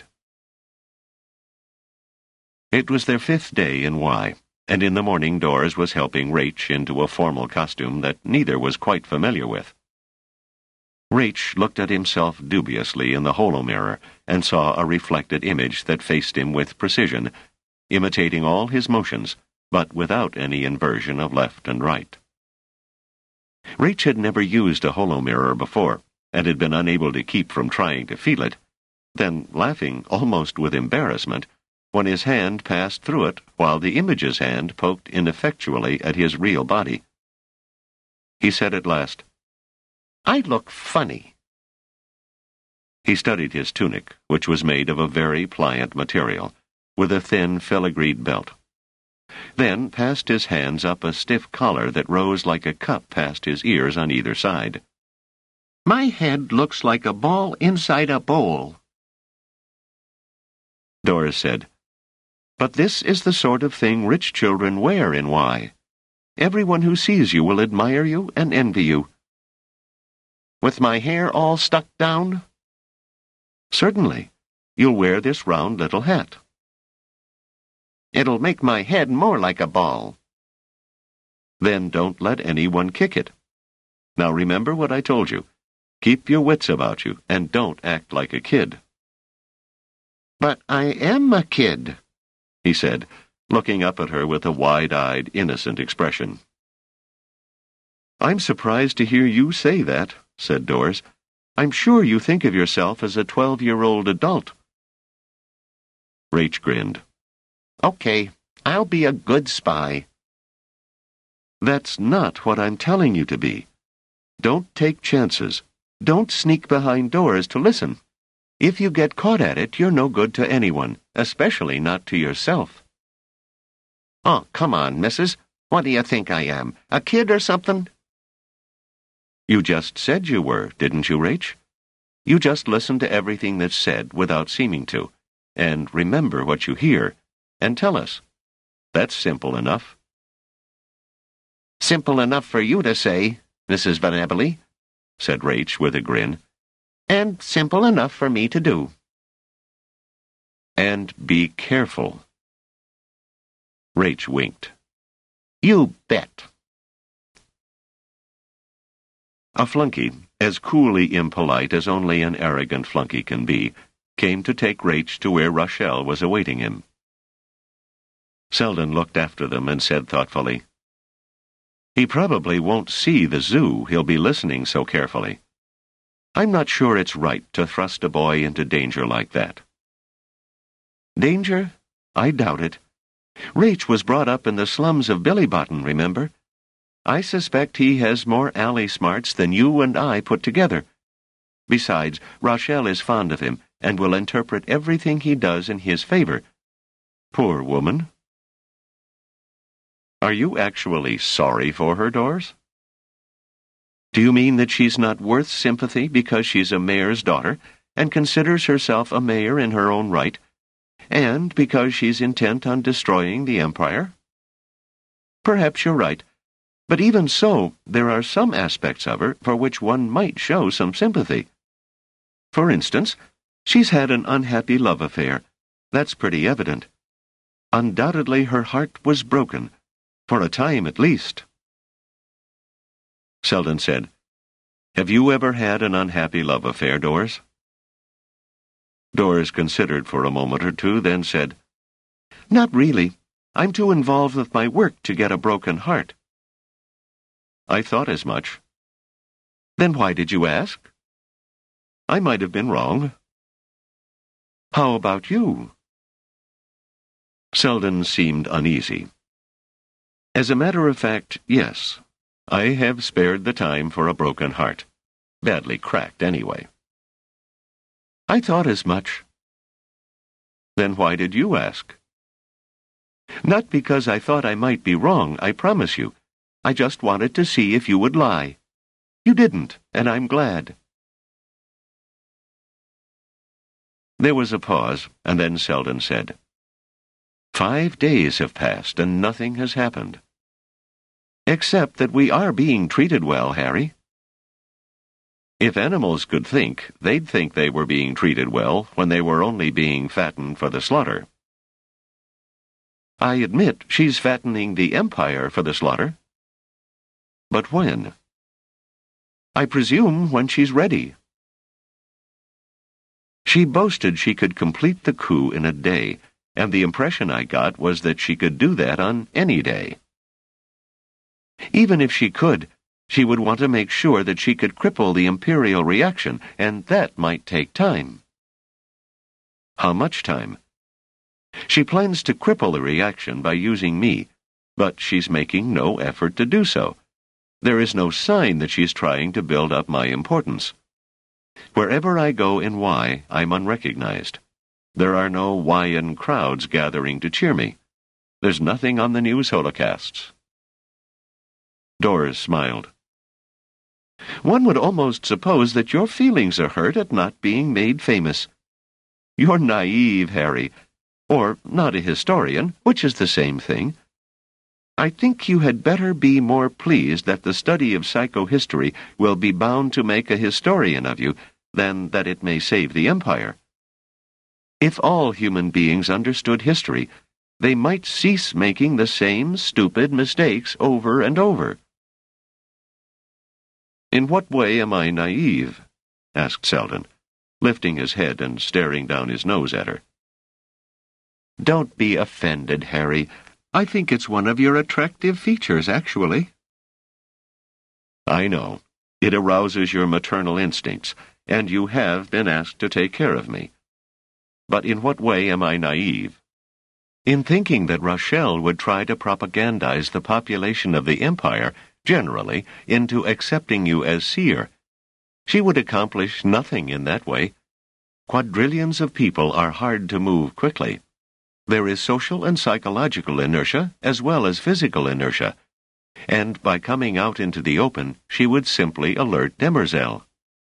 It was their fifth day in Y, and in the morning Doris was helping Rach into a formal costume that neither was quite familiar with. Rach looked at himself dubiously in the holo-mirror and saw a reflected image that faced him with precision, imitating all his motions, but without any inversion of left and right. Rach had never used a holo-mirror before, and had been unable to keep from trying to feel it, then laughing almost with embarrassment when his hand passed through it while the image's hand poked ineffectually at his real body. He said at last, I look funny. He studied his tunic, which was made of a very pliant material, with a thin filigreed belt. Then passed his hands up a stiff collar that rose like a cup past his ears on either side. My head looks like a ball inside a bowl. Doris said, But this is the sort of thing rich children wear in Y. Everyone who sees you will admire you and envy you. With my hair all stuck down? Certainly. You'll wear this round little hat. It'll make my head more like a ball. Then don't let anyone kick it. Now remember what I told you. Keep your wits about you, and don't act like a kid. But I am a kid, he said, looking up at her with a wide-eyed, innocent expression. I'm surprised to hear you say that, said Doris. I'm sure you think of yourself as a twelve-year-old adult. Rach grinned. Okay, I'll be a good spy. That's not what I'm telling you to be. Don't take chances. Don't sneak behind doors to listen. If you get caught at it, you're no good to anyone, especially not to yourself. Oh, come on, missus. What do you think I am, a kid or something? You just said you were, didn't you, Rach? You just listen to everything that's said without seeming to, and remember what you hear, and tell us. That's simple enough. Simple enough for you to say, Missus Van Abberley, said Rach with a grin, and simple enough for me to do. And be careful. Rach winked. You bet. A flunky, as coolly impolite as only an arrogant flunky can be, came to take Rach to where Rochelle was awaiting him. Selden looked after them and said thoughtfully, "He probably won't see the zoo, he'll be listening so carefully. I'm not sure it's right to thrust a boy into danger like that." "Danger? I doubt it. Rach was brought up in the slums of Billybotten, remember? I suspect he has more alley smarts than you and I put together. Besides, Rochelle is fond of him and will interpret everything he does in his favor. Poor woman." "Are you actually sorry for her, Doris? Do you mean that she's not worth sympathy because she's a mayor's daughter and considers herself a mayor in her own right, and because she's intent on destroying the Empire? Perhaps you're right, but even so, there are some aspects of her for which one might show some sympathy. For instance, she's had an unhappy love affair. That's pretty evident. Undoubtedly her heart was broken, for a time at least." Selden said, "Have you ever had an unhappy love affair, Doris?" Doris considered for a moment or two, then said, "Not really. I'm too involved with my work to get a broken heart." "I thought as much." "Then why did you ask?" "I might have been wrong." "How about you?" Selden seemed uneasy. "As a matter of fact, yes. I have spared the time for a broken heart. Badly cracked, anyway." "I thought as much." "Then why did you ask?" "Not because I thought I might be wrong, I promise you. I just wanted to see if you would lie. You didn't, and I'm glad." There was a pause, and then Selden said, "Five days have passed, and nothing has happened." "Except that we are being treated well, Harry." "If animals could think, they'd think they were being treated well when they were only being fattened for the slaughter." "I admit she's fattening the Empire for the slaughter." "But when?" "I presume when she's ready." "She boasted she could complete the coup in a day, and the impression I got was that she could do that on any day." "Even if she could, she would want to make sure that she could cripple the imperial reaction, and that might take time." "How much time?" "She plans to cripple the reaction by using me, but she's making no effort to do so. There is no sign that she's trying to build up my importance. Wherever I go in Y, I'm unrecognized. There are no Y-an crowds gathering to cheer me. There's nothing on the news holocasts." Doris smiled. "One would almost suppose that your feelings are hurt at not being made famous. You're naive, Harry, or not a historian, which is the same thing. I think you had better be more pleased that the study of psychohistory will be bound to make a historian of you than that it may save the Empire. If all human beings understood history, they might cease making the same stupid mistakes over and over." "In what way am I naive?" asked Selden, lifting his head and staring down his nose at her. "Don't be offended, Harry. I think it's one of your attractive features, actually." "I know. It arouses your maternal instincts, and you have been asked to take care of me. But in what way am I naive?" "In thinking that Rochelle would try to propagandize the population of the Empire, generally, into accepting you as seer. She would accomplish nothing in that way. Quadrillions of people are hard to move quickly. There is social and psychological inertia as well as physical inertia, and by coming out into the open, she would simply alert Demerzel."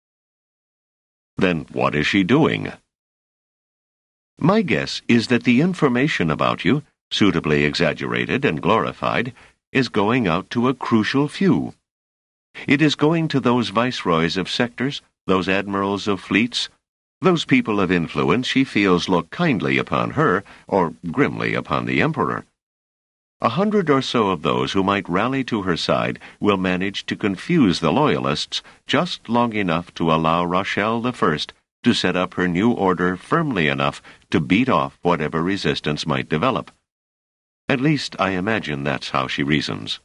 "Then what is she doing?" "My guess is that the information about you, suitably exaggerated and glorified, is going out to a crucial few. It is going to those viceroys of sectors, those admirals of fleets, Those people of influence she feels look kindly upon her, or grimly upon the emperor. A hundred or so of those who might rally to her side will manage to confuse the loyalists just long enough to allow Rochelle the First to set up her new order firmly enough to beat off whatever resistance might develop. At least I imagine that's how she reasons.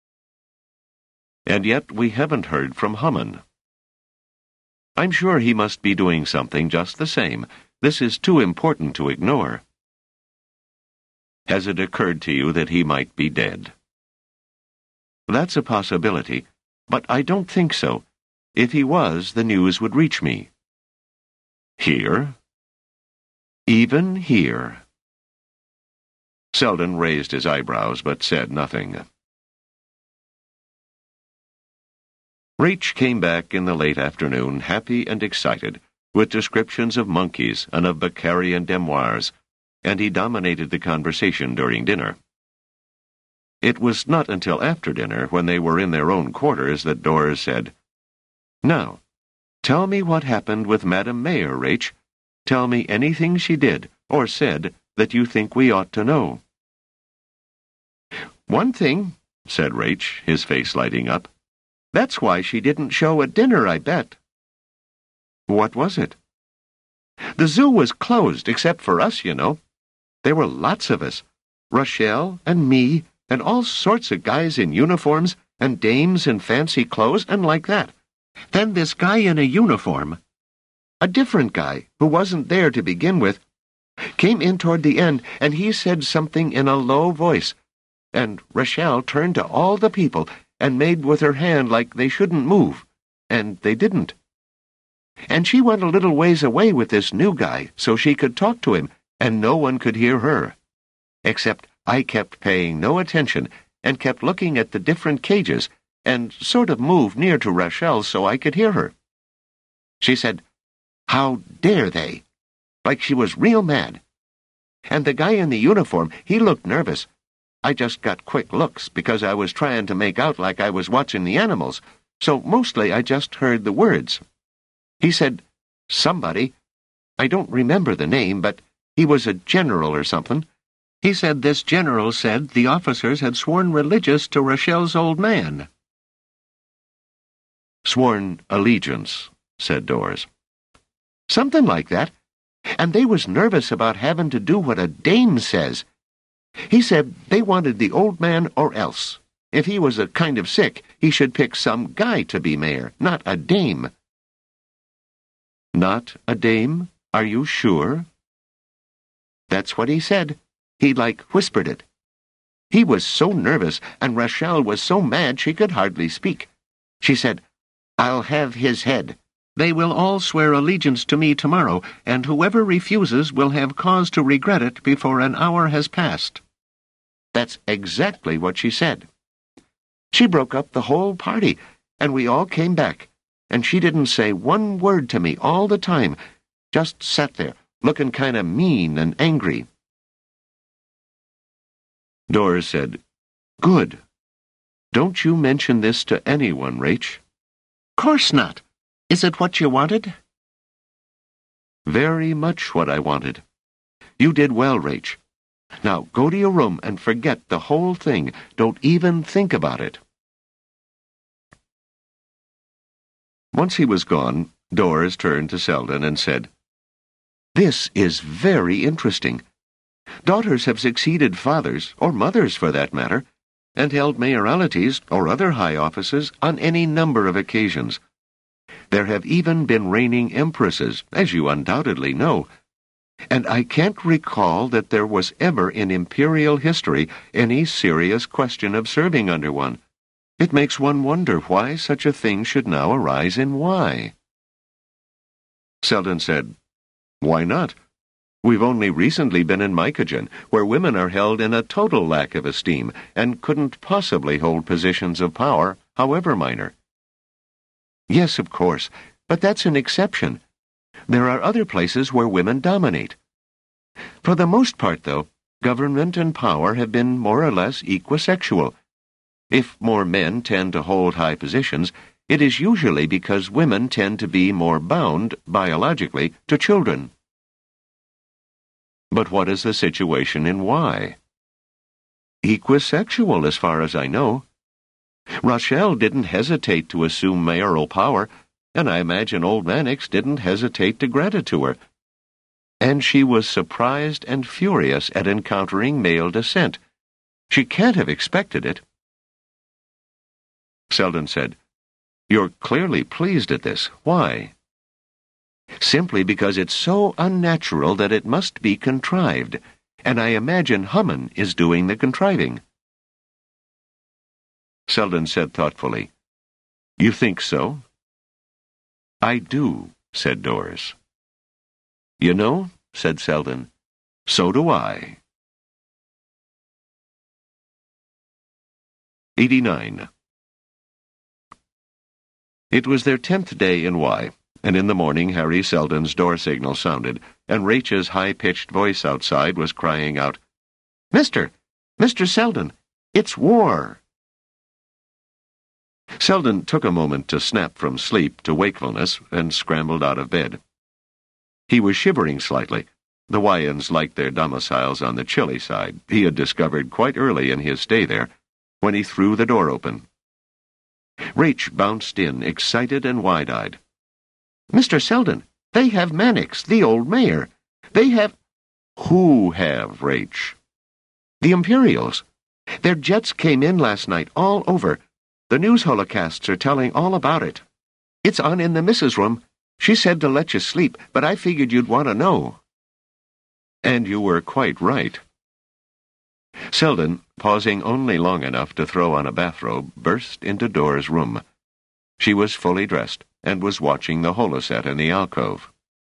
And yet we haven't heard from Haman. I'm sure he must be doing something just the same. This is too important to ignore. Has it occurred to you that he might be dead? That's a possibility, but I don't think so. If he was, the news would reach me. Here? Even here. Selden raised his eyebrows, but said nothing. Rache came back in the late afternoon, happy and excited, with descriptions of monkeys and of Beccarian demoirs, and he dominated the conversation during dinner. It was not until after dinner, when they were in their own quarters, that Doris said, "Now, tell me what happened with Madame Mayer, Rache. Tell me anything she did, or said, that you think we ought to know." "One thing," said Rache, his face lighting up. "That's why she didn't show at dinner, I bet." "What was it?" "The zoo was closed, except for us, you know. There were lots of us. Rochelle and me, and all sorts of guys in uniforms, and dames in fancy clothes, and like that. Then this guy in a uniform, a different guy, who wasn't there to begin with, came in toward the end, and he said something in a low voice, and Rochelle turned to all the people and made with her hand like they shouldn't move, and they didn't. And she went a little ways away with this new guy so she could talk to him, and no one could hear her. Except I kept paying no attention and kept looking at the different cages and sort of moved near to Rochelle so I could hear her. She said, 'How dare they?' like she was real mad. And the guy in the uniform, he looked nervous. I just got quick looks because I was trying to make out like I was watching the animals, so mostly I just heard the words. He said, 'Somebody,' I don't remember the name, but he was a general or something. He said this general said the officers had sworn religious to Rochelle's old man." "Sworn allegiance," said Doris. "Something like that. And they was nervous about having to do what a dame says. He said they wanted the old man or else. If he was a kind of sick, he should pick some guy to be mayor, not a dame." "Not a dame? Are you sure?" "That's what he said. He like whispered it. He was so nervous, and Rochelle was so mad she could hardly speak. She said, 'I'll have his head. They will all swear allegiance to me tomorrow, and whoever refuses will have cause to regret it before an hour has passed.' That's exactly what she said. She broke up the whole party, and we all came back, and she didn't say one word to me all the time, just sat there, looking kind of mean and angry." Doris said, "Good. Don't you mention this to anyone, Rache." "Course not. Is it what you wanted?" "Very much what I wanted. You did well, Rache. Now go to your room and forget the whole thing. Don't even think about it." Once he was gone, Doris turned to Selden and said, "This is very interesting. Daughters have succeeded fathers, or mothers for that matter, and held mayoralties or other high offices on any number of occasions. There have even been reigning empresses, as you undoubtedly know, and I can't recall that there was ever in imperial history any serious question of serving under one. It makes one wonder why such a thing should now arise and why." Selden said, "Why not? We've only recently been in Mycogen, where women are held in a total lack of esteem and couldn't possibly hold positions of power, however minor." "Yes, of course, but that's an exception. There are other places where women dominate. For the most part, though, government and power have been more or less equisexual. If more men tend to hold high positions, it is usually because women tend to be more bound, biologically, to children. But what is the situation in Y? Equisexual, as far as I know. Rochelle didn't hesitate to assume mayoral power, and I imagine old Mannix didn't hesitate to grant it to her. And she was surprised and furious at encountering male dissent. She can't have expected it. Selden said, "You're clearly pleased at this. Why?" "Simply because it's so unnatural that it must be contrived, and I imagine Hummon is doing the contriving." Selden said thoughtfully, "You think so?" "I do," said Doris. "You know," said Selden, "so do I." eighty-nine. It was their tenth day in Y, and in the morning Harry Selden's door signal sounded, and Rach's high-pitched voice outside was crying out, "Mister! Mister Selden! It's war!" Selden took a moment to snap from sleep to wakefulness and scrambled out of bed. He was shivering slightly. The Wyans liked their domiciles on the chilly side, he had discovered quite early in his stay there, when he threw the door open. Rach bounced in, excited and wide-eyed. "Mister Selden, they have Mannix, the old mayor. They have—" "Who have, Rach?" "The Imperials. Their jets came in last night, all over. The news holocasts are telling all about it. It's on in the missus' room. She said to let you sleep, but I figured you'd want to know." "And you were quite right." Selden, pausing only long enough to throw on a bathrobe, burst into Dora's room. She was fully dressed, and was watching the holoset in the alcove.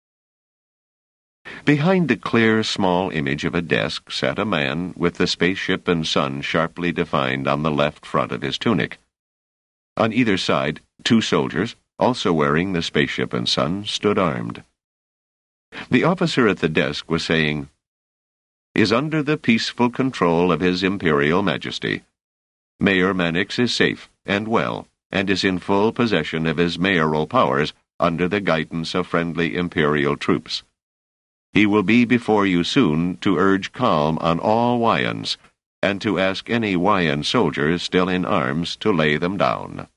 Behind the clear, small image of a desk sat a man with the spaceship and sun sharply defined on the left front of his tunic. On either side, two soldiers, also wearing the spaceship and sun, stood armed. The officer at the desk was saying, "Is under the peaceful control of His Imperial Majesty. Mayor Mannix is safe and well, and is in full possession of his mayoral powers under the guidance of friendly Imperial troops. He will be before you soon to urge calm on all Wyans, and to ask any Wyan soldiers still in arms to lay them down."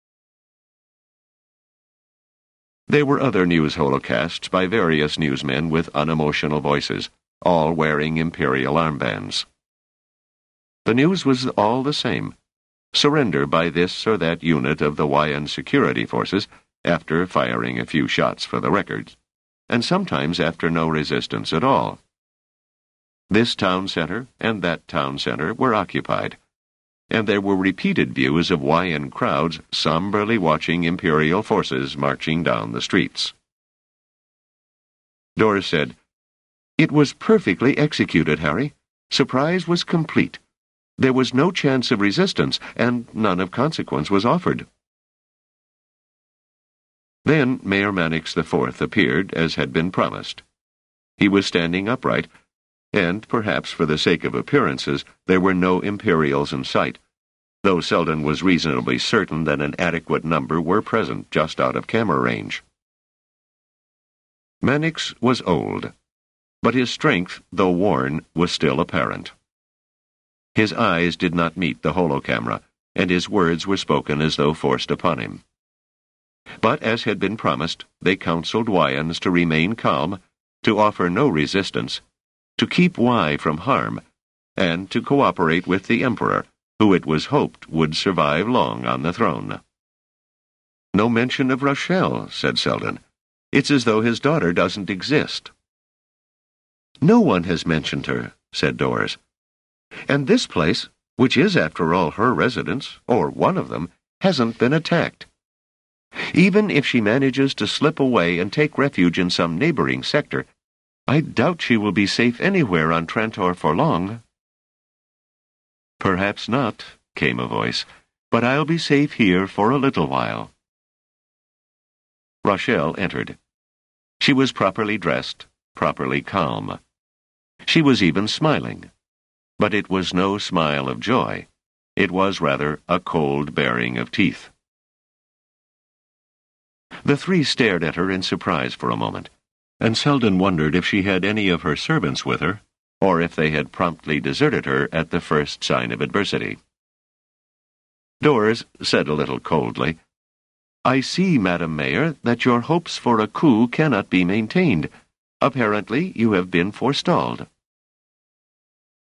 There were other news holocasts by various newsmen with unemotional voices, all wearing Imperial armbands. The news was all the same. Surrender by this or that unit of the Wyan security forces, after firing a few shots for the records, and sometimes after no resistance at all. This town center and that town center were occupied, and there were repeated views of Wyan crowds somberly watching Imperial forces marching down the streets. Doris said, "It was perfectly executed, Harry. Surprise was complete. There was no chance of resistance, and none of consequence was offered." Then Mayor Mannix the Fourth appeared, as had been promised. He was standing upright, and, perhaps for the sake of appearances, there were no Imperials in sight, though Selden was reasonably certain that an adequate number were present just out of camera range. Mannix was old, but his strength, though worn, was still apparent. His eyes did not meet the holocamera, and his words were spoken as though forced upon him. But, as had been promised, they counseled Wyans to remain calm, to offer no resistance, to keep Y from harm, and to cooperate with the Emperor, who it was hoped would survive long on the throne. "No mention of Rochelle," said Selden. "It's as though his daughter doesn't exist." "No one has mentioned her," said Doris. "And this place, which is after all her residence, or one of them, hasn't been attacked. Even if she manages to slip away and take refuge in some neighboring sector, I doubt she will be safe anywhere on Trantor for long." "Perhaps not," came a voice, "but I'll be safe here for a little while." Rochelle entered. She was properly dressed, properly calm. She was even smiling. But it was no smile of joy. It was rather a cold baring of teeth. The three stared at her in surprise for a moment, and Selden wondered if she had any of her servants with her, or if they had promptly deserted her at the first sign of adversity. Dors said a little coldly, "I see, Madam Mayor, that your hopes for a coup cannot be maintained. Apparently you have been forestalled."